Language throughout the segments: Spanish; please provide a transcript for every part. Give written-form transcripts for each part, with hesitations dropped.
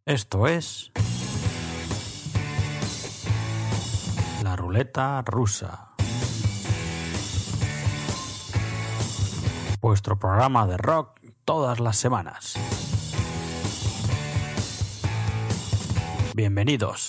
Esto es la ruleta rusa, vuestro programa de rock todas las semanas. Bienvenidos.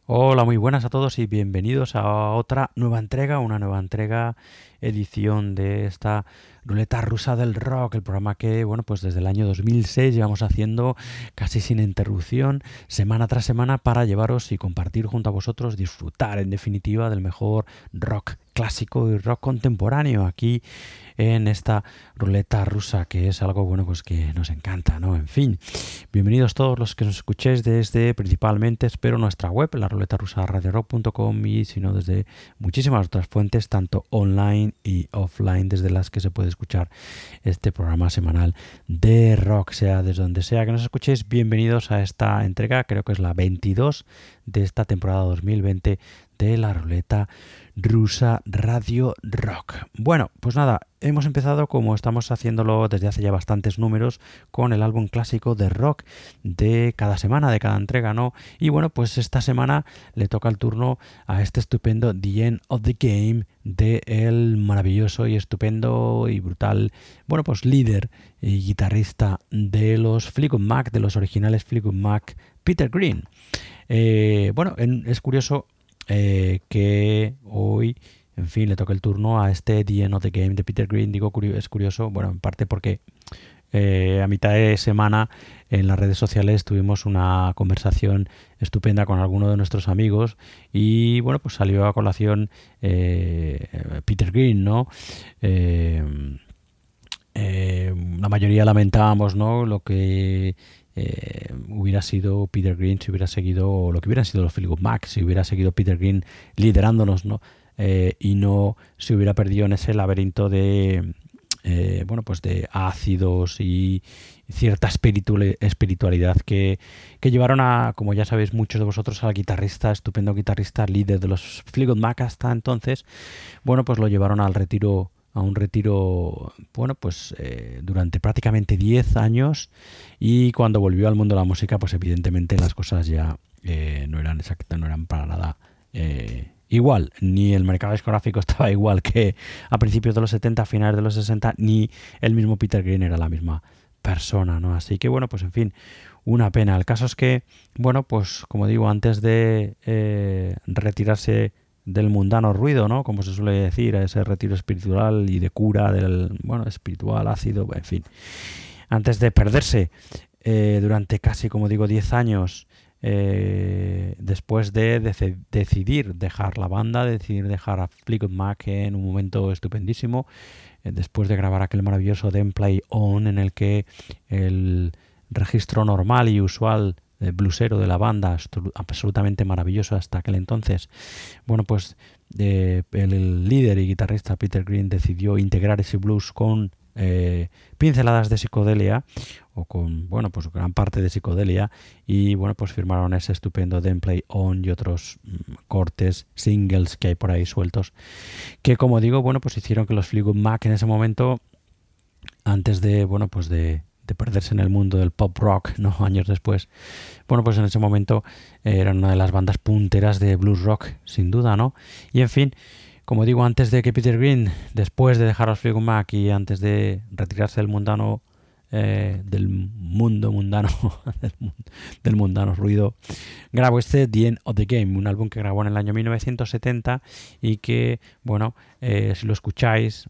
Hola, muy buenas a todos y bienvenidos a otra nueva entrega, edición de esta ruleta rusa del rock, el programa que, bueno, pues desde el año 2006 llevamos haciendo casi sin interrupción, semana tras semana, para llevaros y compartir junto a vosotros, disfrutar en definitiva del mejor rock clásico y rock contemporáneo aquí en esta ruleta rusa, que es algo, bueno, pues que nos encanta, ¿no? En fin, bienvenidos todos los que nos escuchéis desde, principalmente, espero, nuestra web, la ruleta rusa radiorock.com, y si no, desde muchísimas otras fuentes, tanto online y offline, desde las que se puede escuchar este programa semanal de rock, sea desde donde sea que nos escuchéis. Bienvenidos a esta entrega, creo que es la 22 de esta temporada 2020 de la ruleta rusa Radio Rock. Bueno, pues nada, hemos empezado, como estamos haciéndolo desde hace ya bastantes números, con el álbum clásico de rock de cada semana, de cada entrega, ¿no? Y bueno, pues esta semana le toca el turno a este estupendo The End of the Game de el maravilloso y estupendo y brutal, bueno, pues líder y guitarrista de los Fleetwood Mac, de los originales Fleetwood Mac, Peter Green. Bueno, es curioso que hoy, en fin, le toca el turno a este The End of the Game de Peter Green. Digo, es curioso, bueno, en parte porque a mitad de semana en las redes sociales tuvimos una conversación estupenda con alguno de nuestros amigos y, bueno, pues salió a colación Peter Green, ¿no? La mayoría lamentábamos, ¿no?, lo que hubiera sido Peter Green si hubiera seguido, lo que hubieran sido los Fleetwood Mac si hubiera seguido Peter Green liderándonos, ¿no? Y no se hubiera perdido en ese laberinto de bueno, pues de ácidos y cierta espiritualidad que llevaron a, como ya sabéis muchos de vosotros, al guitarrista, estupendo guitarrista, líder de los Fleetwood Mac hasta entonces. Bueno, pues lo llevaron al retiro, a un retiro, bueno, pues durante prácticamente 10 años, y cuando volvió al mundo de la música, pues evidentemente las cosas ya no eran para nada igual, ni el mercado discográfico estaba igual que a principios de los 70, a finales de los 60, ni el mismo Peter Green era la misma persona, ¿no? Así que, bueno, pues en fin, una pena. El caso es que, bueno, pues como digo, antes de retirarse del mundano ruido, ¿no?, como se suele decir, a ese retiro espiritual y de cura del, bueno, espiritual, ácido, en fin, antes de perderse durante casi, como digo, 10 años, después de decidir dejar la banda, decidir dejar a Fleetwood Mac en un momento estupendísimo, después de grabar aquel maravilloso Then Play On, en el que el registro normal y usual bluesero de la banda, absolutamente maravilloso hasta aquel entonces, bueno, pues el líder y guitarrista Peter Green decidió integrar ese blues con pinceladas de psicodelia, o con, bueno, pues gran parte de psicodelia, y bueno, pues firmaron ese estupendo Then Play On y otros cortes, singles que hay por ahí sueltos, que, como digo, bueno, pues hicieron que los Fleetwood Mac en ese momento, antes de, bueno, pues de perderse en el mundo del pop rock, ¿no?, años después, bueno, pues en ese momento eran una de las bandas punteras de blues rock, sin duda, ¿no? Y en fin, como digo, antes de que Peter Green, después de dejar a los Fleetwood Mac y antes de retirarse del mundano, del mundo mundano, del mundano ruido, grabó este The End of the Game, un álbum que grabó en el año 1970 y que, bueno, si lo escucháis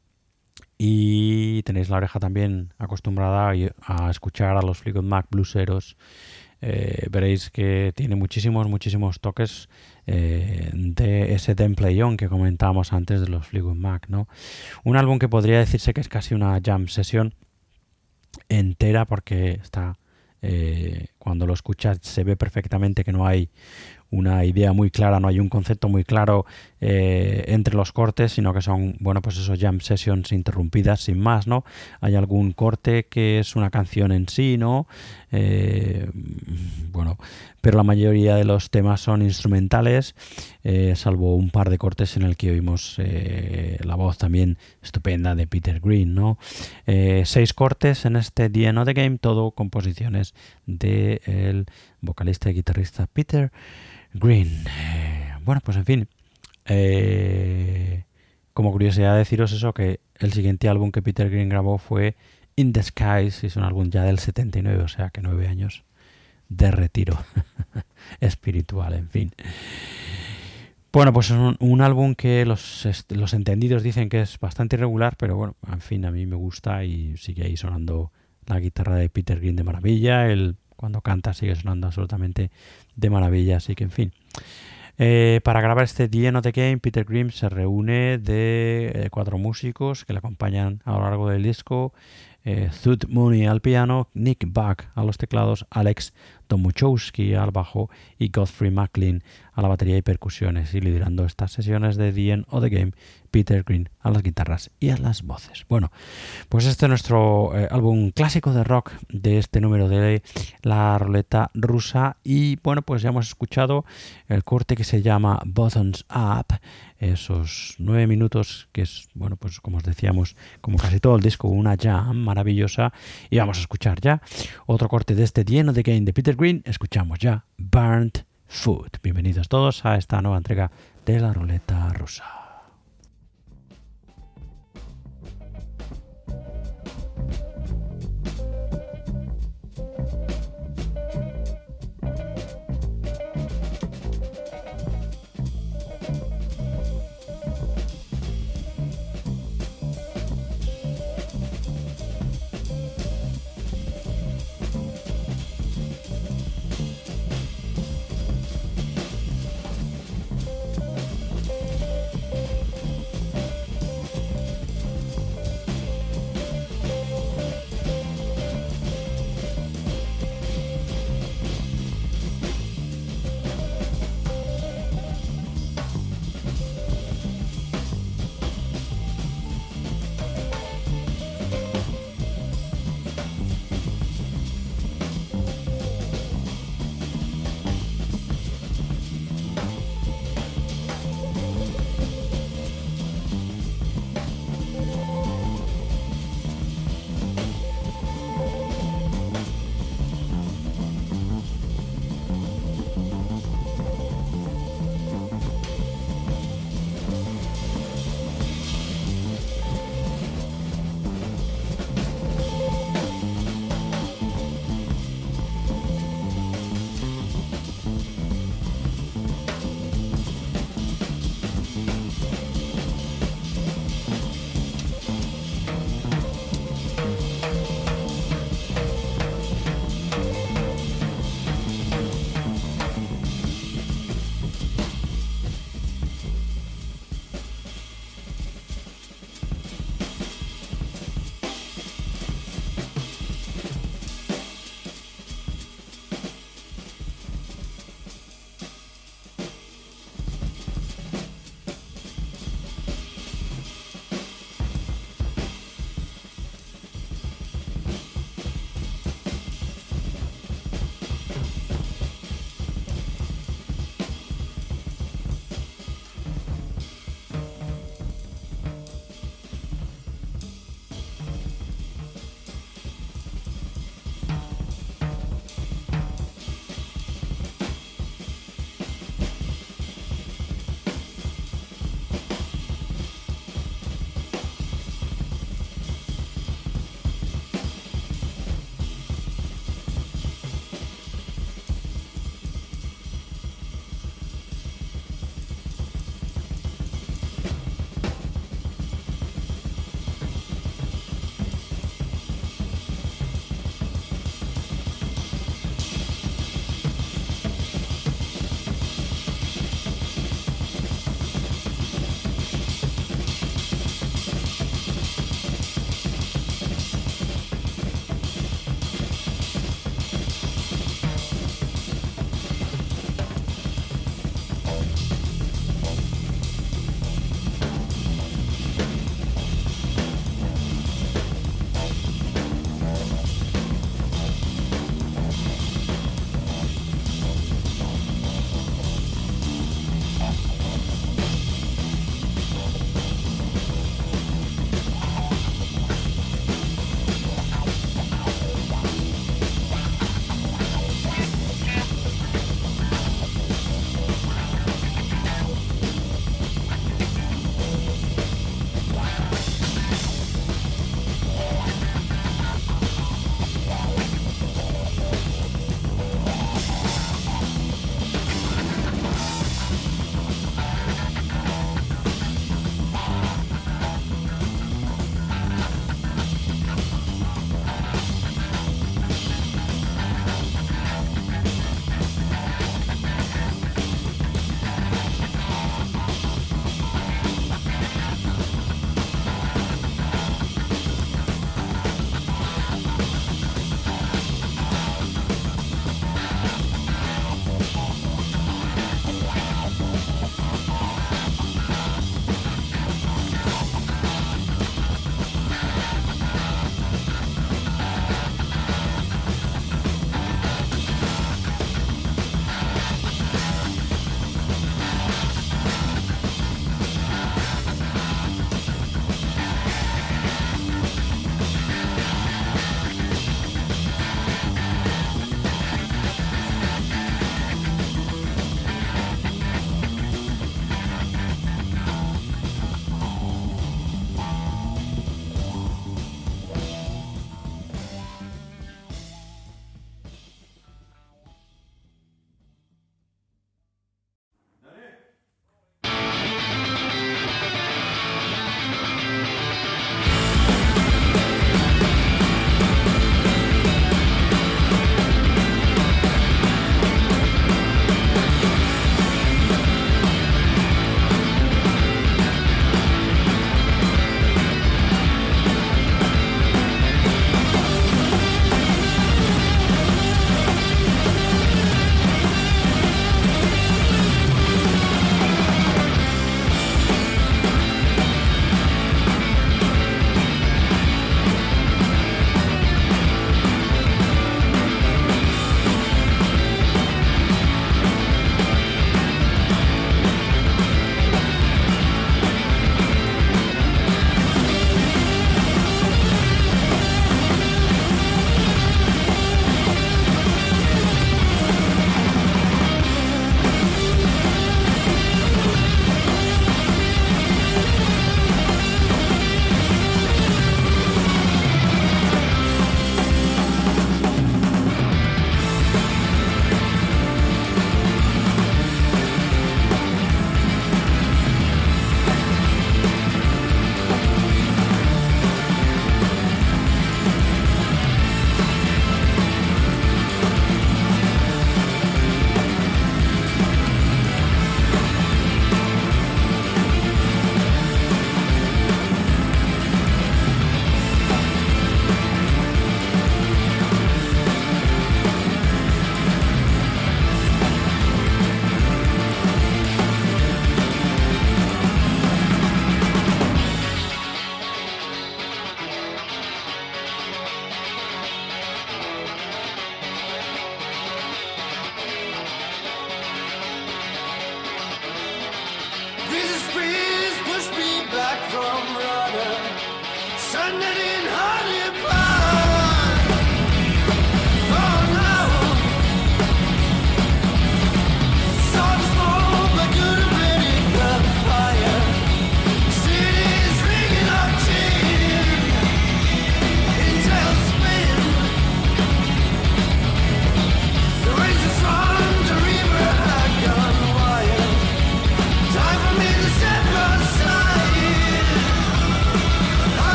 y tenéis la oreja también acostumbrada a escuchar a los Fleetwood Mac blueseros, veréis que tiene muchísimos toques de ese Then Play On que comentábamos antes de los Fleetwood Mac, ¿no? Un álbum que podría decirse que es casi una jam session entera, porque está cuando lo escuchas se ve perfectamente que no hay una idea muy clara, no hay un concepto muy claro entre los cortes, sino que son, bueno, pues esos jam sessions interrumpidas sin más, ¿no? Hay algún corte que es una canción en sí, ¿no? Bueno, pero la mayoría de los temas son instrumentales, salvo un par de cortes en el que oímos la voz también estupenda de Peter Green, ¿no? 6 cortes en este The End of the Game, todo composiciones del vocalista y guitarrista Peter Green. Bueno, pues en fin, como curiosidad deciros eso, que el siguiente álbum que Peter Green grabó fue In the Skies, es un álbum ya del 79, o sea que 9 años de retiro espiritual, en fin. Bueno, pues es un álbum que los entendidos dicen que es bastante irregular, pero bueno, en fin, a mí me gusta y sigue ahí sonando la guitarra de Peter Green de maravilla, él cuando canta sigue sonando absolutamente de maravilla, así que en fin. Para grabar este The End of the Game, Peter Green se reúne de 4 músicos que le acompañan a lo largo del disco. Thud Mooney al piano, Nick Buck a los teclados, Alex Tomuchowski al bajo y Godfrey McLean a la batería y percusiones, y liderando estas sesiones de The End of the Game, Peter Green a las guitarras y a las voces. Bueno, pues este es nuestro álbum clásico de rock de este número de La Ruleta Rusa, y bueno, pues ya hemos escuchado el corte que se llama Buttons Up, esos 9 minutos que es, bueno, pues como os decíamos, como casi todo el disco, una jam maravillosa, y vamos a escuchar ya otro corte de este The End of the Game de Peter Green. Escuchamos ya Burnt Food. Bienvenidos todos a esta nueva entrega de La Ruleta Rusa.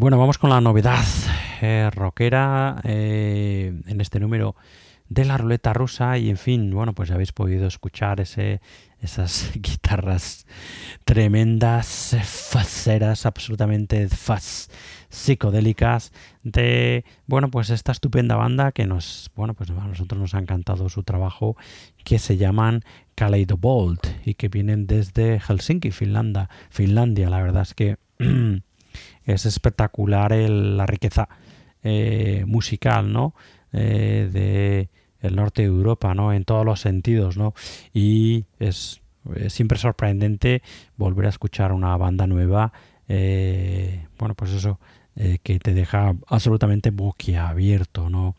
Bueno, vamos con la novedad rockera en este número de la ruleta rusa y en fin, bueno, pues ya habéis podido escuchar esas guitarras tremendas, faceras, absolutamente psicodélicas de, bueno, pues esta estupenda banda que pues a nosotros nos ha encantado su trabajo, que se llaman Kaleidobolt y que vienen desde Helsinki, Finlandia. La verdad es que es espectacular la riqueza musical, ¿no? De el norte de Europa, ¿no? En todos los sentidos, ¿no? Y es siempre sorprendente volver a escuchar una banda nueva, bueno, pues eso, que te deja absolutamente boquiabierto, ¿no?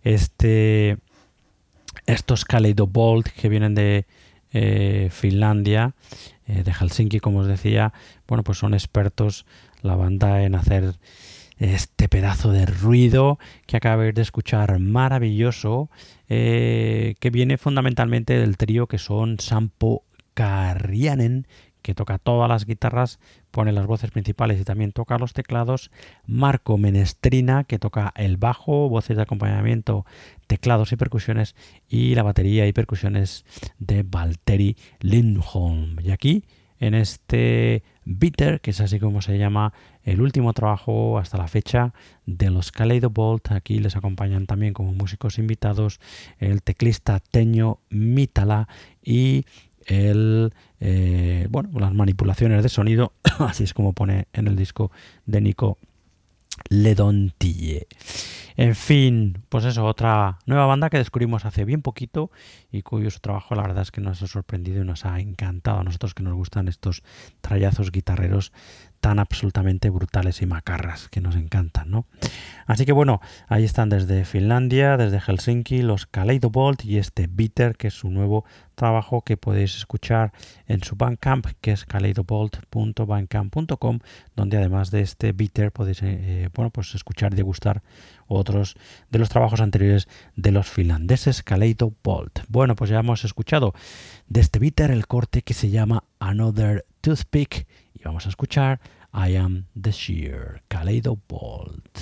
Estos Kaleidobolt que vienen de Finlandia, de Helsinki, como os decía, bueno, pues son expertos la banda en hacer este pedazo de ruido que acabáis de escuchar maravilloso, que viene fundamentalmente del trío que son Sampo Karjanen, que toca todas las guitarras, pone las voces principales y también toca los teclados, Marco Menestrina, que toca el bajo, voces de acompañamiento, teclados y percusiones, y la batería y percusiones de Valtteri Lindholm. Y aquí, en este Bitter, que es así como se llama el último trabajo hasta la fecha de los Kaleidobolt, aquí les acompañan también como músicos invitados el teclista Teño Mitala y las manipulaciones de sonido, así es como pone en el disco de Nico Ledontille. En fin, pues eso, otra nueva banda que descubrimos hace bien poquito y cuyo trabajo la verdad es que nos ha sorprendido y nos ha encantado a nosotros que nos gustan estos trallazos guitarreros tan absolutamente brutales y macarras que nos encantan, ¿no? Así que bueno, ahí están desde Finlandia, desde Helsinki, los Kaleidobolt y este Bitter, que es su nuevo trabajo que podéis escuchar en su Bandcamp, que es kaleidobolt.bandcamp.com, donde además de este Bitter podéis pues escuchar y degustar otros de los trabajos anteriores de los finlandeses Kaleidobolt. Bueno, pues ya hemos escuchado de este Bitter el corte que se llama Another Toothpick y vamos a escuchar I Am the Sheer, Kaleidobolt.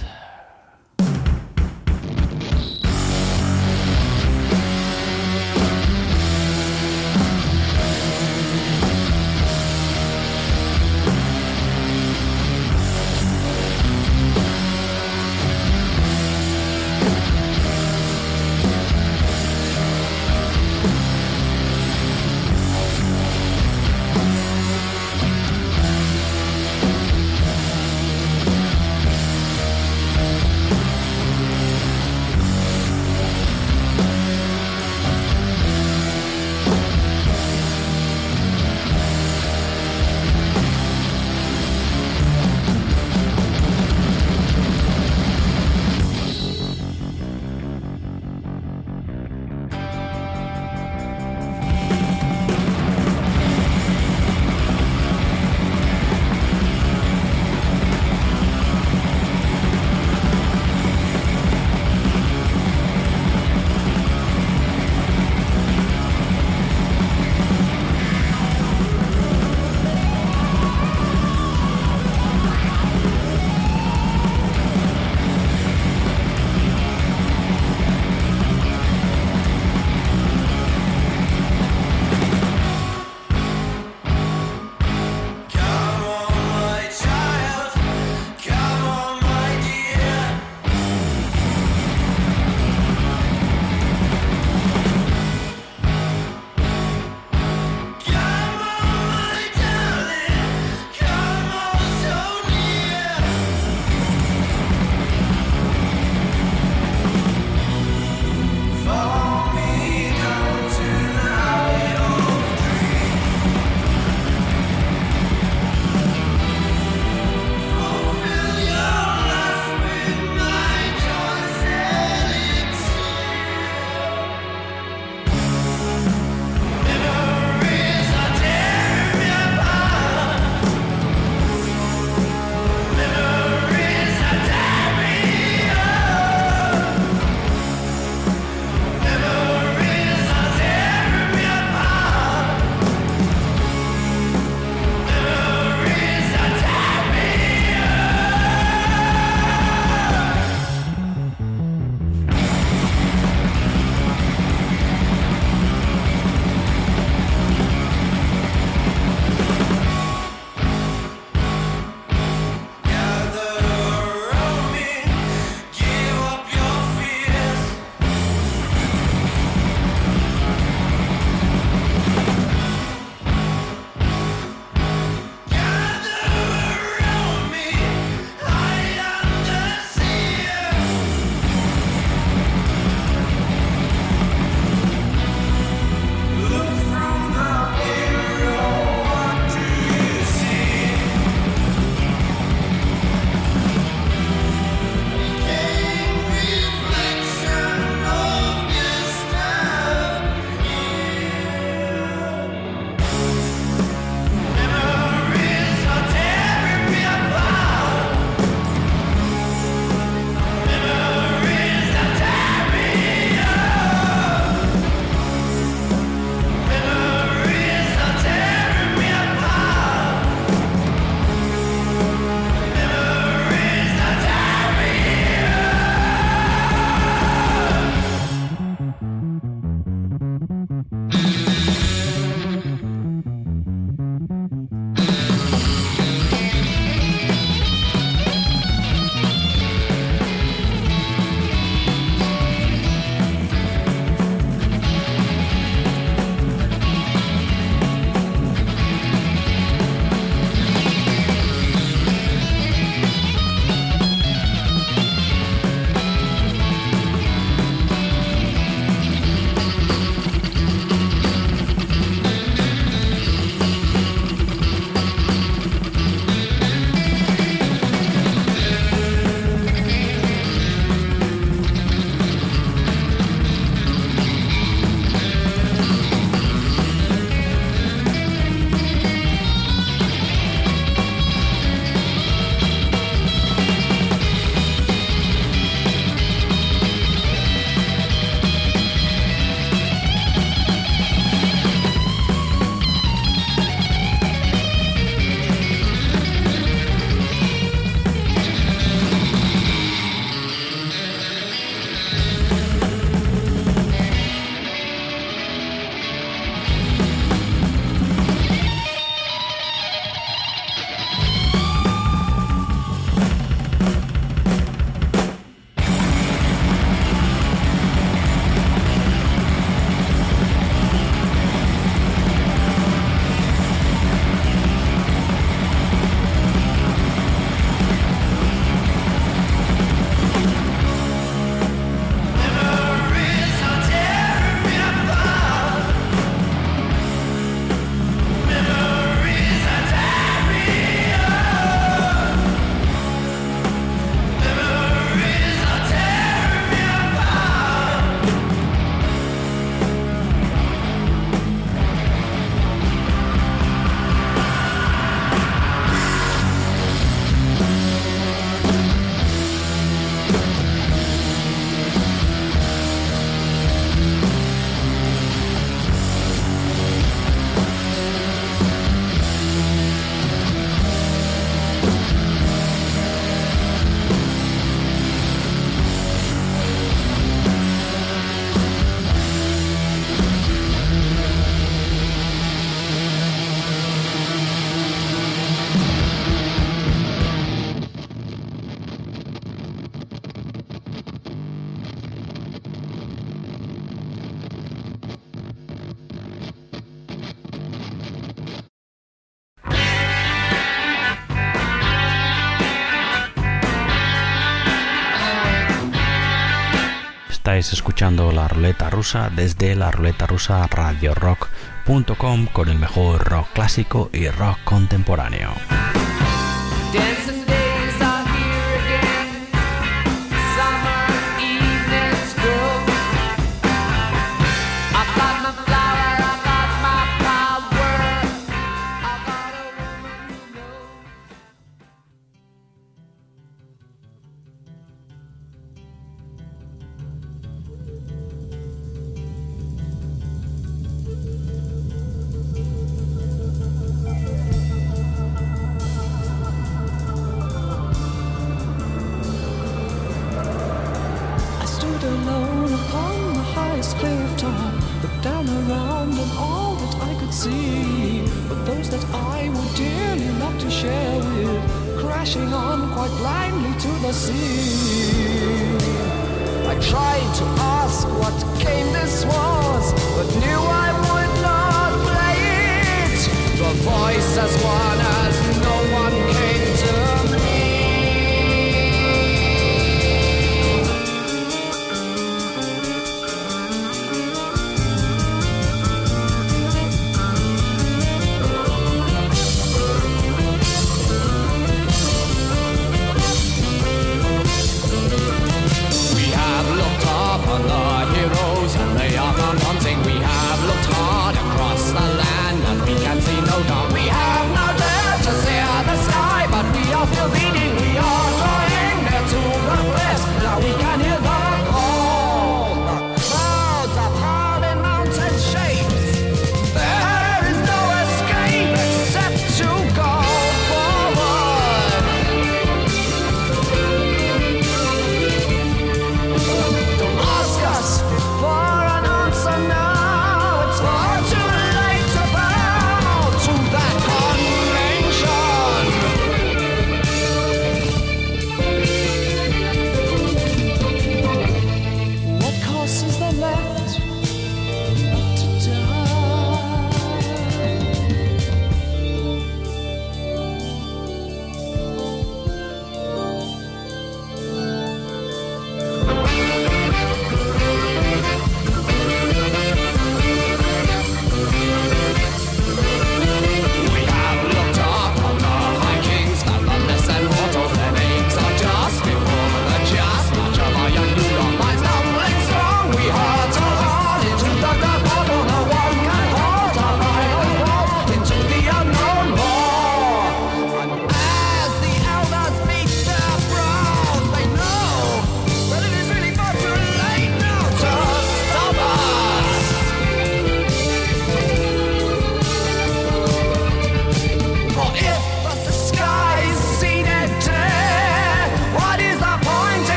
Estáis escuchando La Ruleta Rusa desde la Ruleta Rusa radiorock.com con el mejor rock clásico y rock contemporáneo.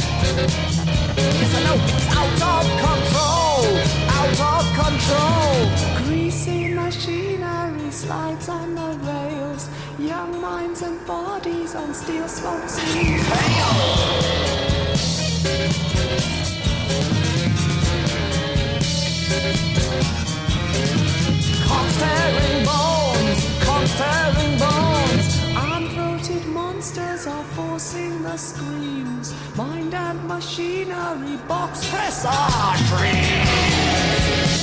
Yes, I know it's out of control, out of control. Greasy machinery slides on the rails, young minds and bodies on steel smokes inhale. Tearing bones, unvoted monsters are forcing the screams. Mind and machinery box press our dreams.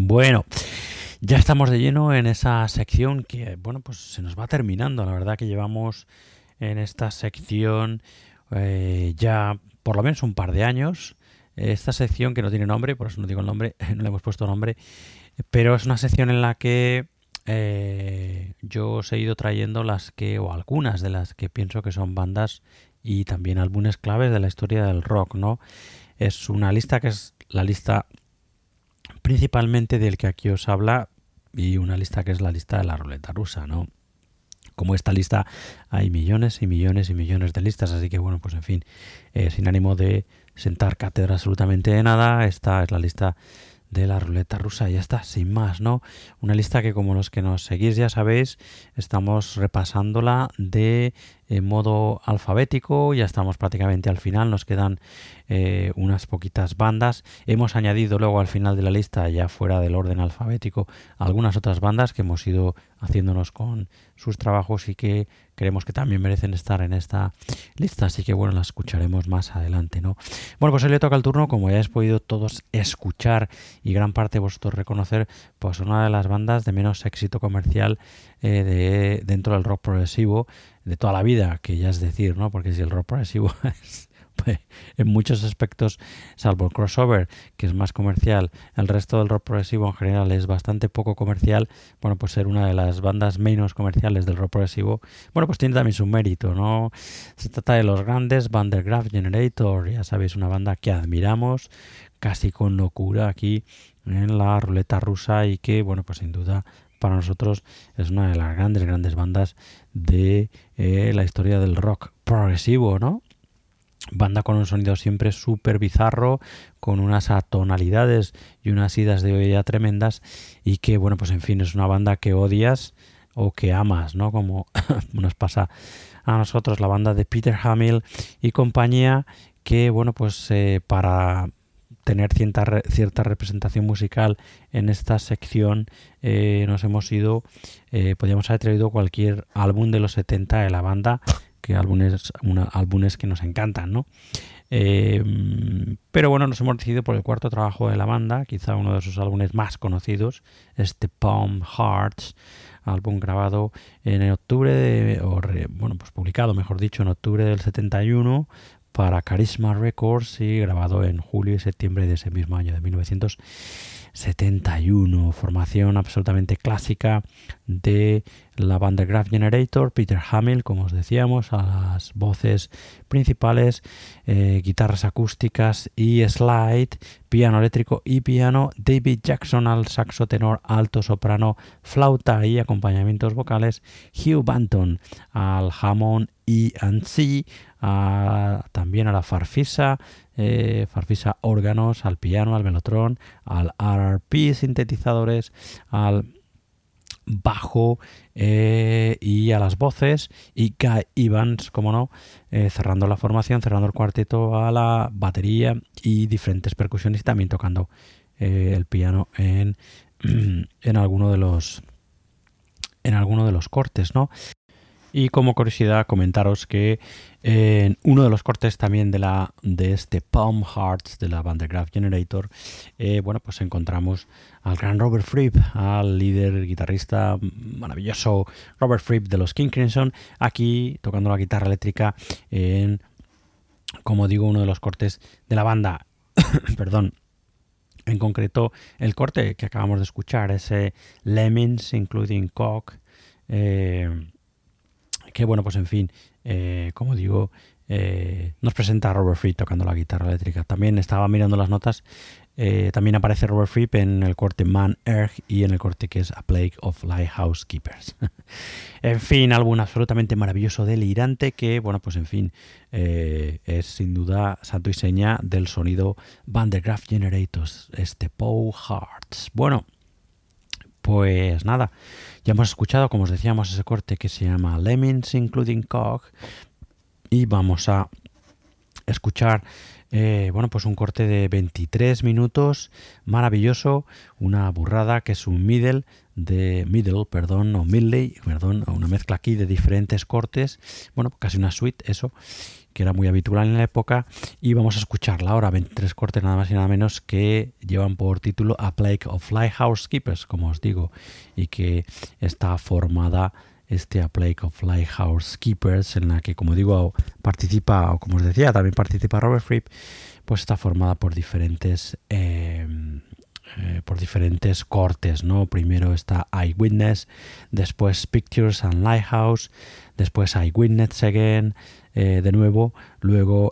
Bueno, ya estamos de lleno en esa sección que, bueno, pues se nos va terminando. La verdad que llevamos en esta sección ya por lo menos un par de años. Esta sección que no tiene nombre, por eso no digo el nombre, no le hemos puesto nombre, pero es una sección en la que yo os he ido trayendo o algunas de las que pienso que son bandas y también álbumes claves de la historia del rock, ¿no? Es una lista que es la lista principalmente del que aquí os habla y una lista que es la lista de la ruleta rusa, ¿no? Como esta lista hay millones y millones y millones de listas, así que bueno, pues en fin, sin ánimo de sentar cátedra absolutamente de nada, esta es la lista de la ruleta rusa y ya está, sin más, ¿no? Una lista que, como los que nos seguís ya sabéis, estamos repasándola de modo alfabético, ya estamos prácticamente al final, nos quedan unas poquitas bandas. Hemos añadido luego al final de la lista, ya fuera del orden alfabético, algunas otras bandas que hemos ido haciéndonos con sus trabajos y que creemos que también merecen estar en esta lista, así que bueno, las escucharemos más adelante, ¿no? Bueno, pues hoy le toca el turno, como ya habéis podido todos escuchar y gran parte de vosotros reconocer, pues una de las bandas de menos éxito comercial dentro del rock progresivo de toda la vida, que ya es decir, ¿no? Porque si el rock progresivo es, pues, en muchos aspectos, salvo el crossover, que es más comercial, el resto del rock progresivo en general es bastante poco comercial, bueno, pues ser una de las bandas menos comerciales del rock progresivo, bueno, pues tiene también su mérito, ¿no? Se trata de los grandes Van der Graaf Generator, ya sabéis, una banda que admiramos casi con locura aquí en la ruleta rusa y que, bueno, pues sin duda para nosotros es una de las grandes bandas de la historia del rock progresivo, ¿no? Banda con un sonido siempre súper bizarro, con unas atonalidades y unas idas de olla tremendas y que, bueno, pues en fin, es una banda que odias o que amas, ¿no? Como nos pasa a nosotros, la banda de Peter Hamill y compañía, que, bueno, pues para tener cierta representación musical en esta sección nos hemos ido, podríamos haber traído cualquier álbum de los 70 de la banda, que álbumes que nos encantan, ¿no? Pero bueno, nos hemos decidido por el cuarto trabajo de la banda, quizá uno de sus álbumes más conocidos, este Palm Hearts, álbum grabado en octubre, pues publicado, mejor dicho, en octubre del 71 para Charisma Records y grabado en julio y septiembre de ese mismo año, de 1971. Formación absolutamente clásica de la Van der Graaf Generator, Peter Hamill, como os decíamos, a las voces principales, guitarras acústicas y slide, piano eléctrico y piano, David Jackson al saxo tenor, alto, soprano, flauta y acompañamientos vocales, Hugh Banton al Hammond E&C, también a la farfisa, órganos, al piano, al velotrón, al RRP, sintetizadores, al bajo y a las voces, y Guy Evans, como no, cerrando la formación, cerrando el cuarteto, a la batería y diferentes percusiones, y también tocando el piano en alguno de los cortes, ¿no? Y como curiosidad, comentaros que en uno de los cortes también de este Palm Hearts de la Van der Graaf Generator, bueno, pues encontramos al gran Robert Fripp, al líder guitarrista maravilloso Robert Fripp de los King Crimson, aquí tocando la guitarra eléctrica en, como digo, uno de los cortes de la banda. Perdón. En concreto, el corte que acabamos de escuchar, ese Lemmings Including Cock, que bueno, pues en fin, como digo, nos presenta a Robert Fripp tocando la guitarra eléctrica. También estaba mirando las notas, también aparece Robert Fripp en el corte Man Earth y en el corte que es A Plague of Lighthouse Keepers. En fin, álbum absolutamente maravilloso, delirante, que bueno, pues en fin, es sin duda santo y seña del sonido Van der Graaf Generators, este Palm Hearts. Bueno, pues nada, ya hemos escuchado, como os decíamos, ese corte que se llama Lemmings Including Cock, y vamos a escuchar Bueno, pues un corte de 23 minutos, maravilloso, una burrada que es un medley, una mezcla aquí de diferentes cortes, bueno, casi una suite, eso, que era muy habitual en la época, y vamos a escucharla ahora, 23 cortes nada más y nada menos que llevan por título A Plague of Lighthouse Keepers, como os digo, y que está formada A Plague of Lighthouse Keepers, en la que, como digo, participa, o como os decía, también participa Robert Fripp, pues está formada por diferentes cortes, ¿no? Primero está Eyewitness, después Pictures and Lighthouse, después Eyewitness again, de nuevo, luego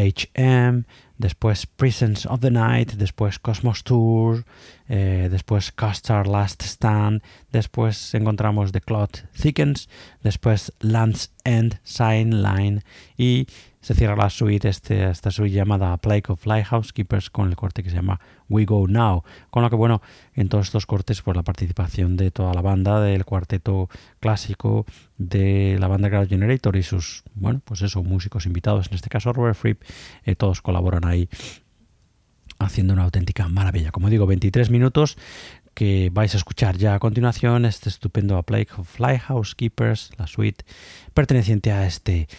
SHM, después Presence of the Night, después Cosmos Tour, después Custard Last Stand, después encontramos The Cloud Thickens, después Land's End Sign Line, y se cierra la suite, esta suite llamada Plague of Lighthouse Keepers, con el corte que se llama We Go Now, con lo que, bueno, en todos estos cortes, pues la participación de toda la banda, del cuarteto clásico de la banda Ground Generator y sus, bueno, pues eso, músicos invitados, en este caso Robert Fripp, todos colaboran ahí haciendo una auténtica maravilla. Como digo, 23 minutos que vais a escuchar ya a continuación, este estupendo A Plague of Lighthouse Keepers, la suite perteneciente a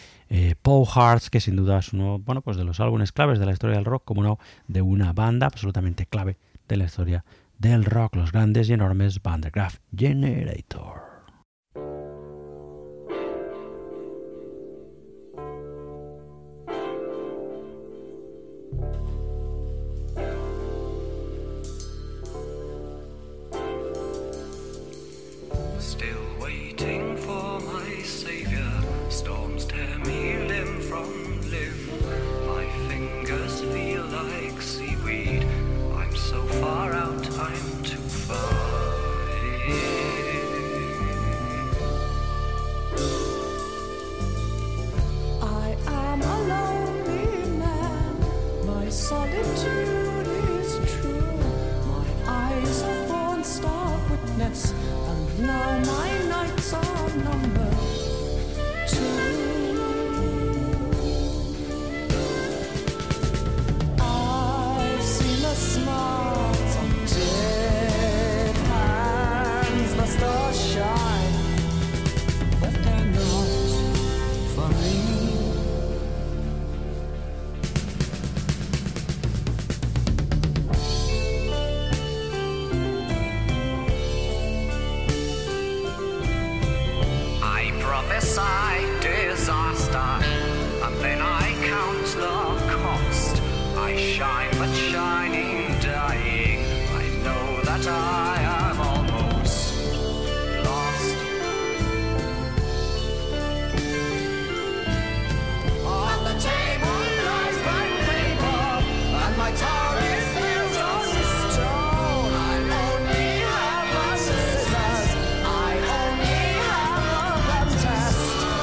Paul Hearts, que sin duda es uno, bueno, pues de los álbumes claves de la historia del rock, como no, de una banda absolutamente clave de la historia del rock, los grandes y enormes Van der Graaf Generator. Test.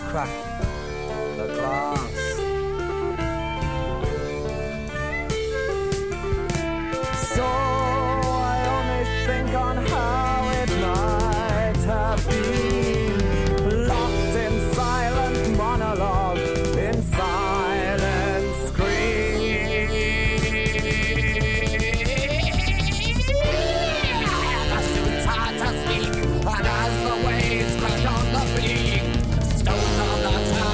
crack the glass. So I only think on how it might have been, locked in silent monologue, in silent scream. I'm too tired to speak, and as the waves crash on the beam, stones on the town.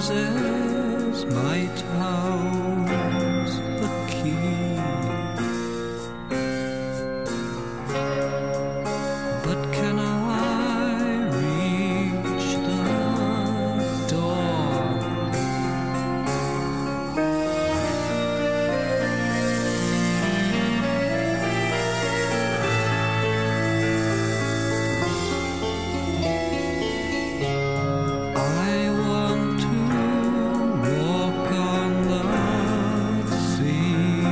roses might house the key, but can I reach the door? I want to walk on the sea,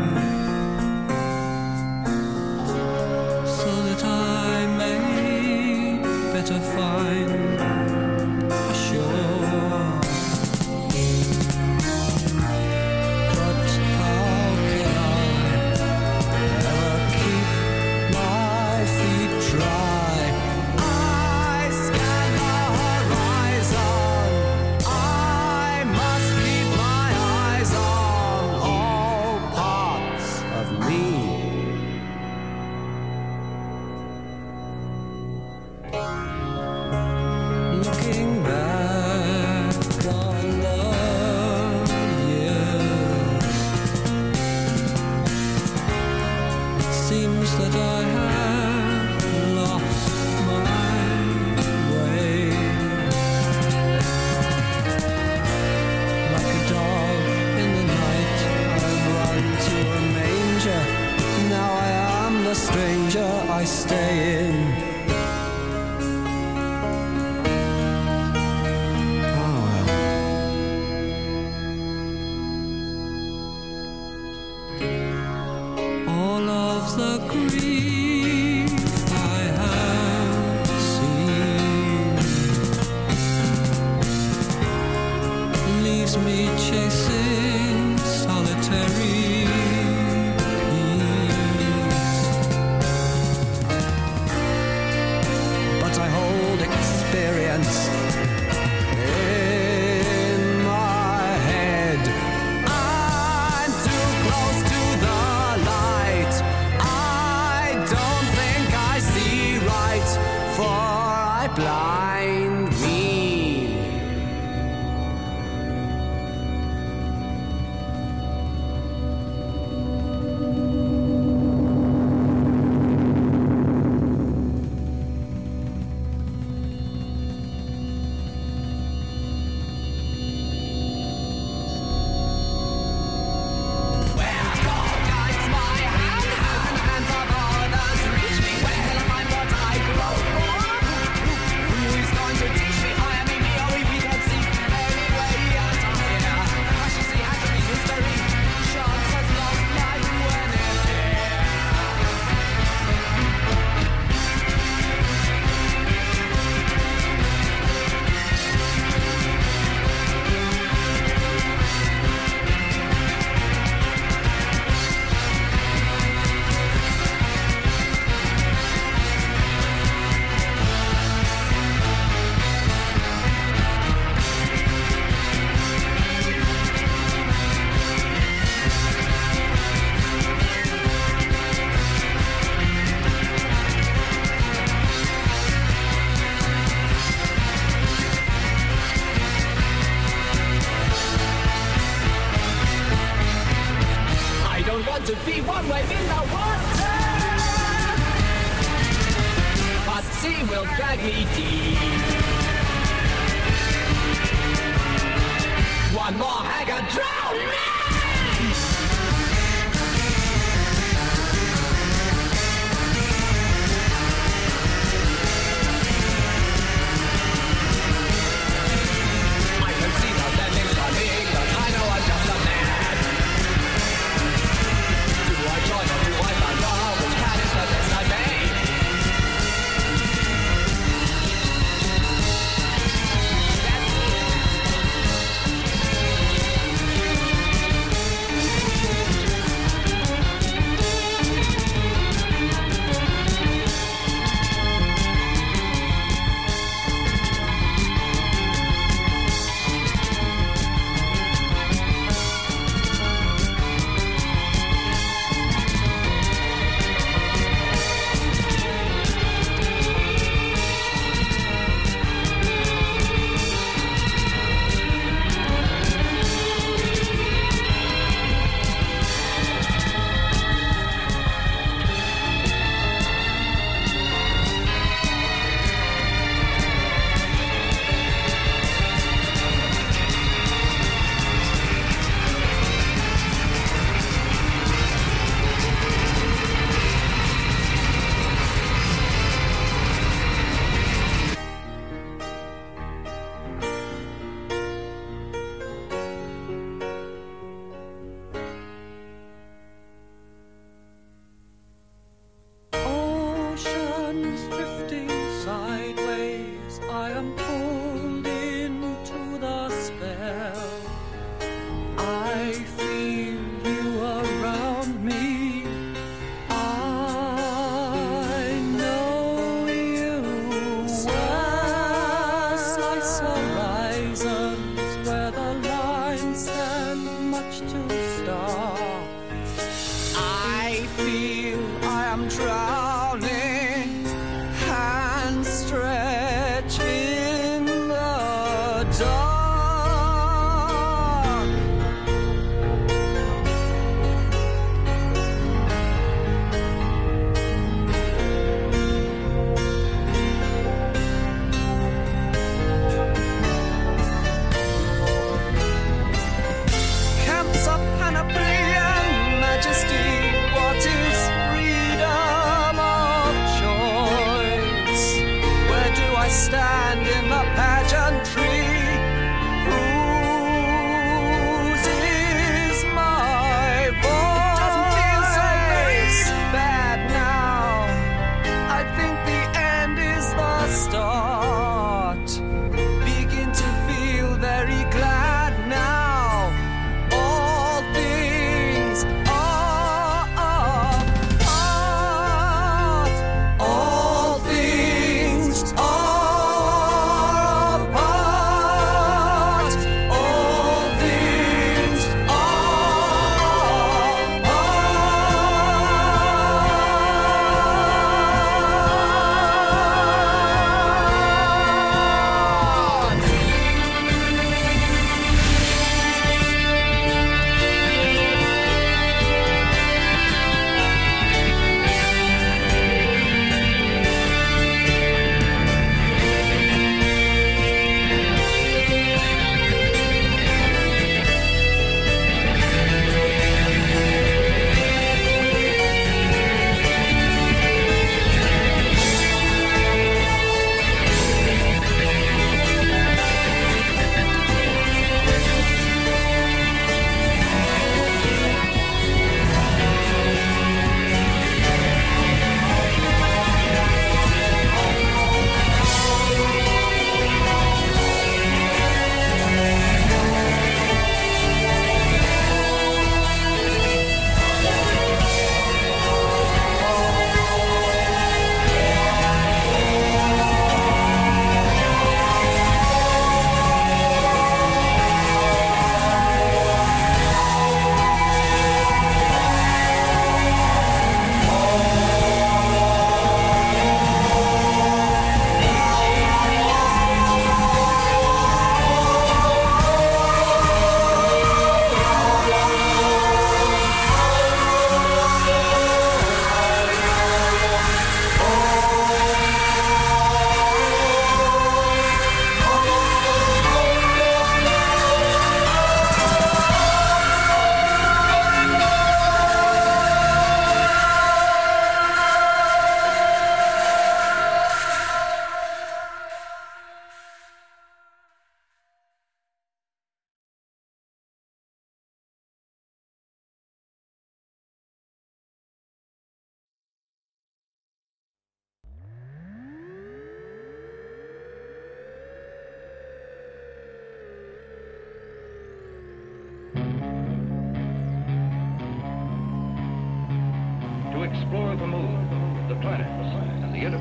so that I may better find a shore. But how can I ever keep my feet dry? I scan the horizon. I must keep my eyes on all parts of me. Looking back on the years, it seems that I have lost my way. Like a dog in the night, I've run to a manger. Now I am the stranger I stay in. Oh well. All of the grief I have seen leaves me chasing solitary peace. But I hold experience in my head. I'm too close to the light. I don't think I see right, for I blind me. I don't want to be one way in the water, but sea will drag me deep. One more haggard drown me. I can see the landing coming, but I know I'm just a man. Do I join or do I thunder? Which cat is the best I made? That's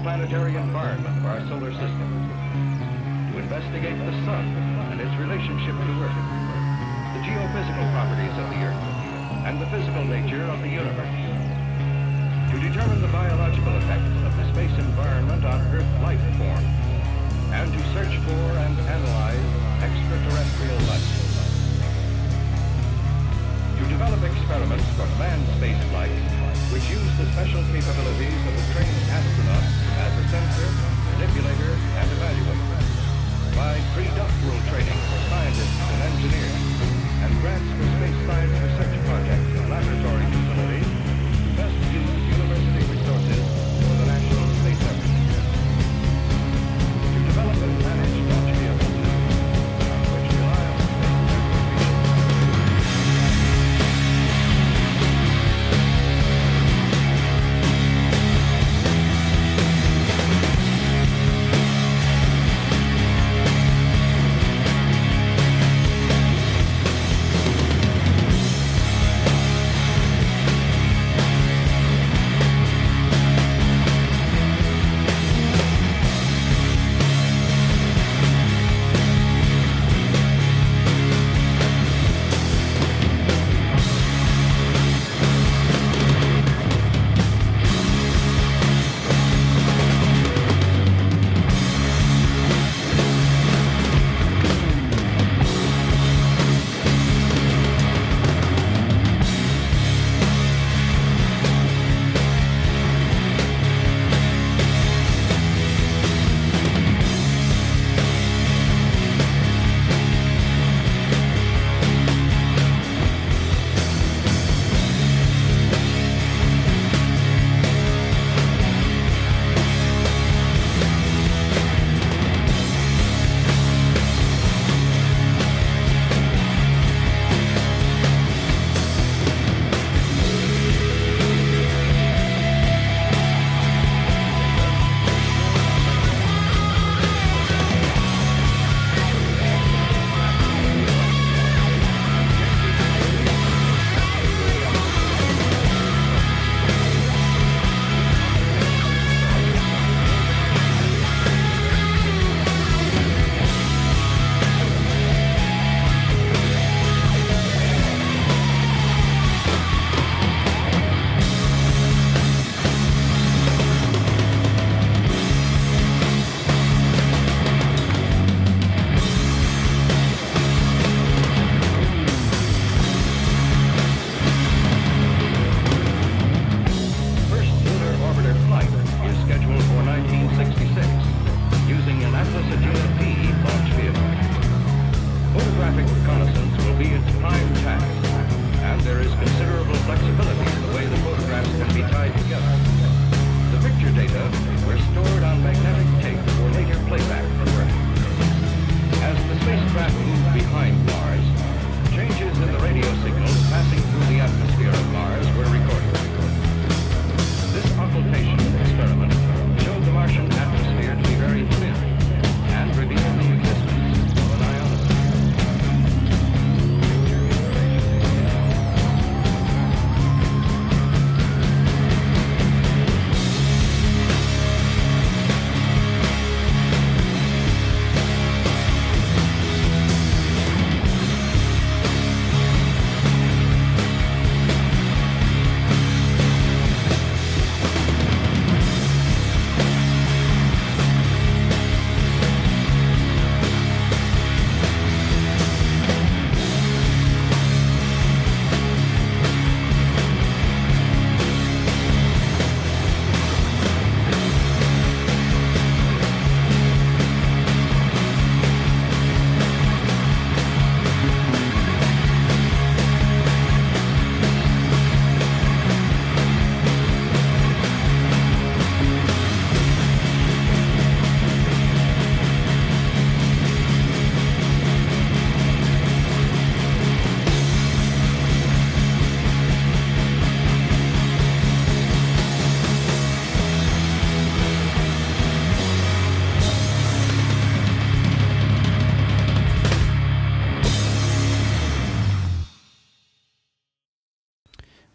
exoplanetary environment of our solar system, to investigate the sun and its relationship to Earth, the geophysical properties of the Earth, and the physical nature of the universe, to determine the biological effects of the space environment on Earth life form, and to search for and analyze extraterrestrial life. To develop experiments for manned space flight, which use the special capabilities of a trained astronaut as a sensor, manipulator, and evaluator. Provide pre-doctoral training for scientists and engineers, and grants for space science research projects and laboratory facilities to best use university resources for the national space effort. To develop and manage launch vehicle systems, which rely on space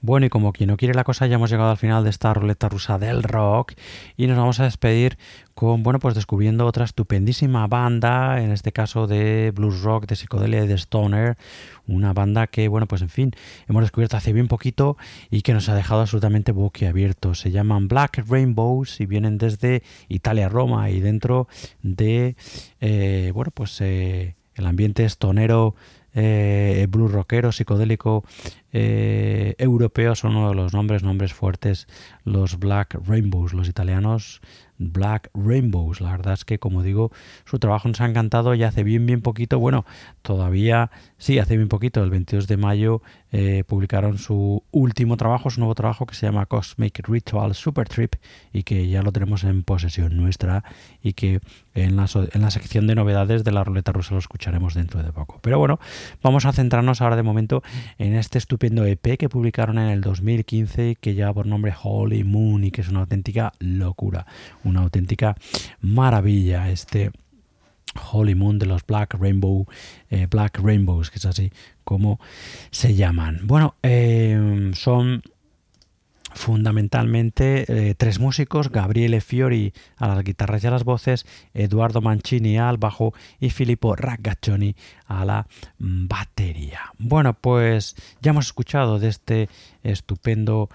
Bueno, y como quien no quiere la cosa, ya hemos llegado al final de esta ruleta rusa del rock y nos vamos a despedir con, bueno, pues descubriendo otra estupendísima banda, en este caso de blues rock, de psicodelia y de stoner, una banda que, bueno, pues en fin, hemos descubierto hace bien poquito y que nos ha dejado absolutamente boquiabiertos. Se llaman Black Rainbows y vienen desde Italia, Roma, y dentro de, bueno, pues el ambiente stonero, blues rockero, psicodélico europeo, son uno de los nombres fuertes, los Black Rainbows, los italianos Black Rainbows. La verdad es que, como digo, su trabajo nos ha encantado y hace bien poquito, bueno, todavía sí, hace bien poquito, el 22 de mayo publicaron su último trabajo, su nuevo trabajo que se llama Cosmic Ritual Super Trip y que ya lo tenemos en posesión nuestra y que en la sección de novedades de la ruleta rusa lo escucharemos dentro de poco. Pero bueno, vamos a centrarnos ahora de momento en este estupendo EP que publicaron en el 2015 que lleva por nombre Holy Moon y que es una auténtica locura, una auténtica maravilla, este Holy Moon de los Black Rainbows, que es así como se llaman. Bueno, son fundamentalmente tres músicos: Gabriele Fiori a las guitarras y a las voces, Eduardo Mancini al bajo y Filippo Raggaccioni a la batería. Bueno, pues ya hemos escuchado de este estupendo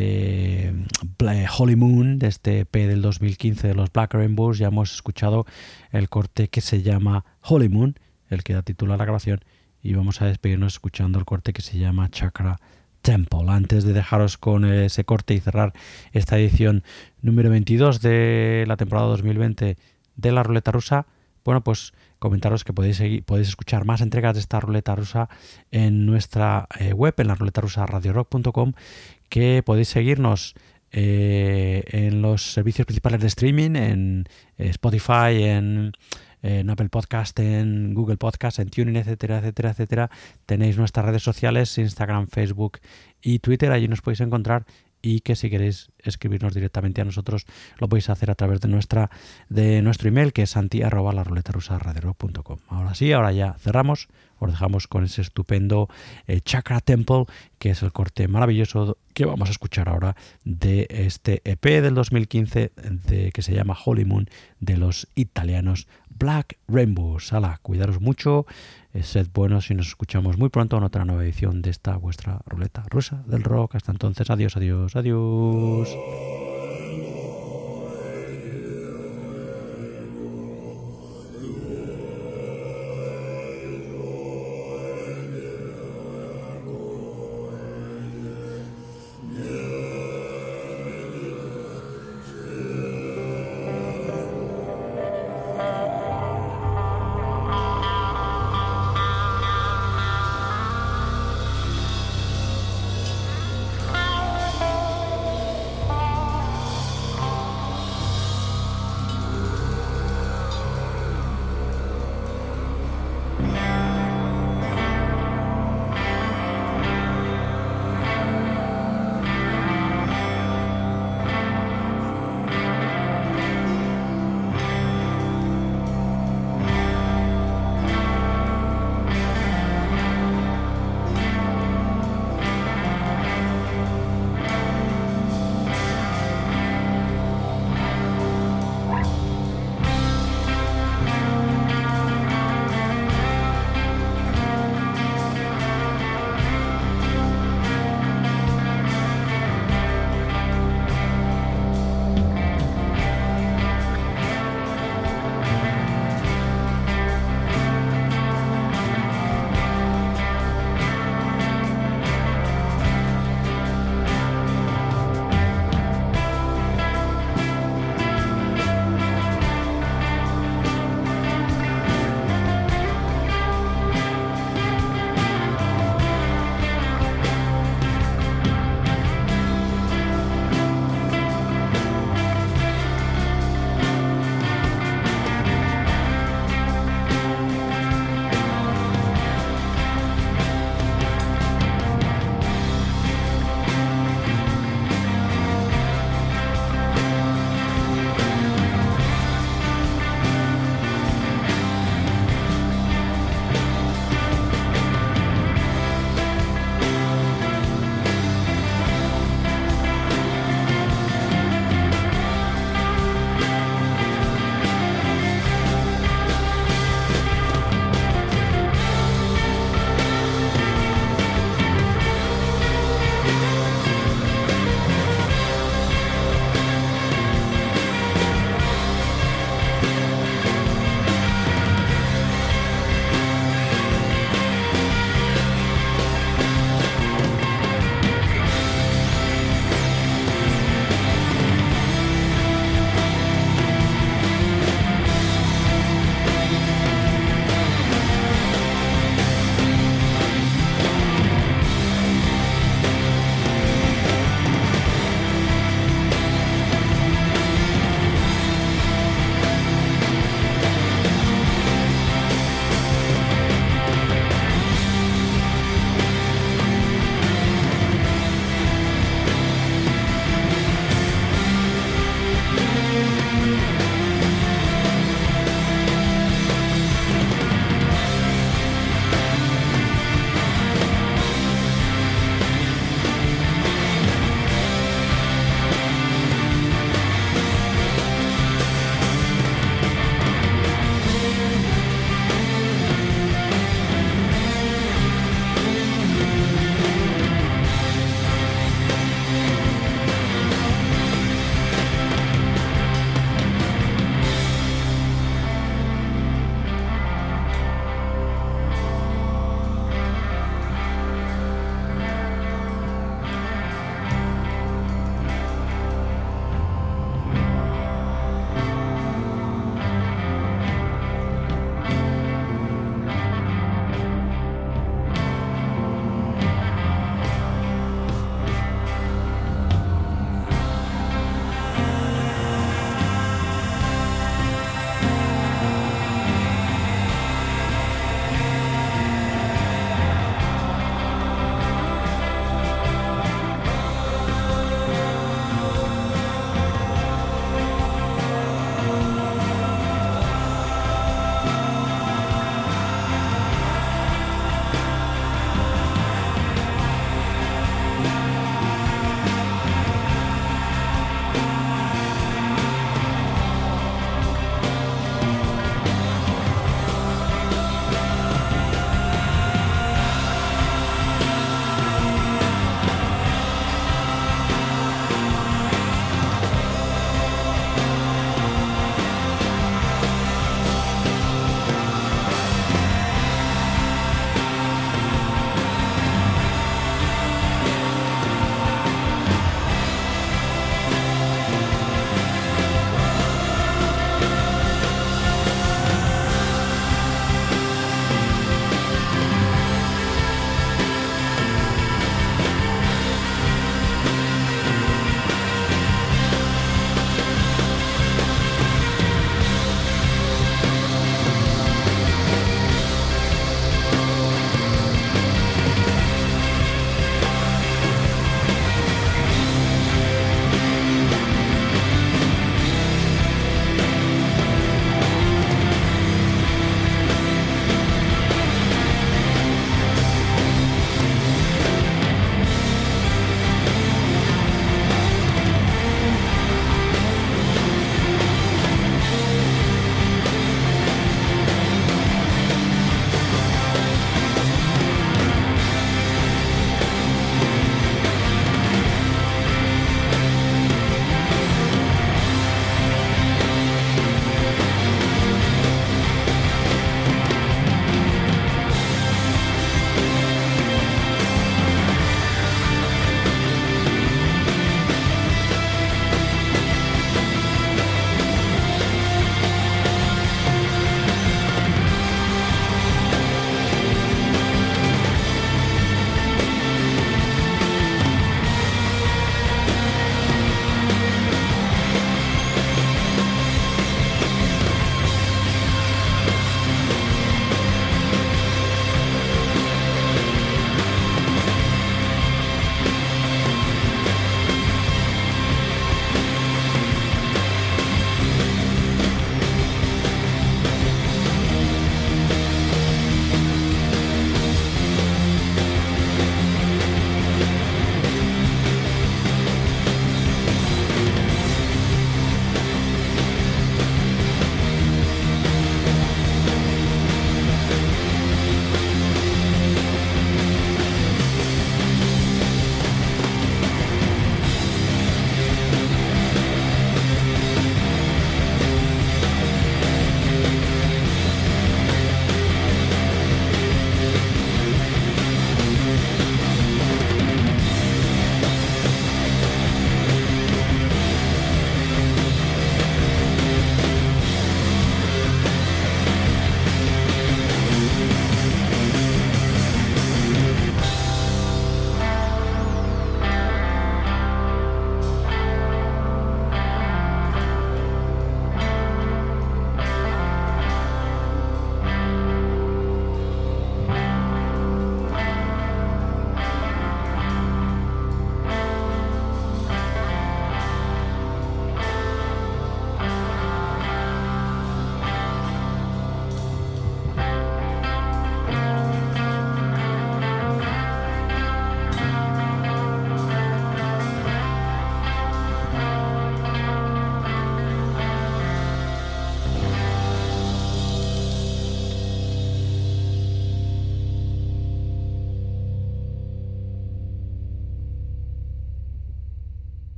Holy Moon, de este EP del 2015 de los Black Rainbows. Ya hemos escuchado el corte que se llama Holy Moon, el que da título a la grabación, y vamos a despedirnos escuchando el corte que se llama Chakra Temple. Antes de dejaros con ese corte y cerrar esta edición número 22 de la temporada 2020 de la ruleta rusa, bueno, pues comentaros que podéis escuchar más entregas de esta ruleta rusa en nuestra web, en la ruletarusaradiorock.com, que podéis seguirnos en los servicios principales de streaming, en Spotify, en Apple Podcast, en Google Podcast, en TuneIn, etcétera. Tenéis nuestras redes sociales, Instagram, Facebook y Twitter, allí nos podéis encontrar, y que si queréis escribirnos directamente a nosotros lo podéis hacer a través de nuestro email, que es santi@laruletarusa.com. Ahora sí, ahora ya cerramos, os dejamos con ese estupendo Chakra Temple, que es el corte maravilloso que vamos a escuchar ahora de este EP del 2015 que se llama Holy Moon de los italianos Black Rainbows. Hala, cuidaros mucho, sed buenos y nos escuchamos muy pronto en otra nueva edición de esta vuestra ruleta rusa del rock. Hasta entonces, adiós.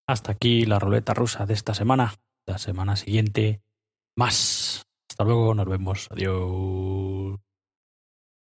Hasta aquí la ruleta rusa de esta semana. La semana siguiente, más. Hasta luego, nos vemos. Adiós.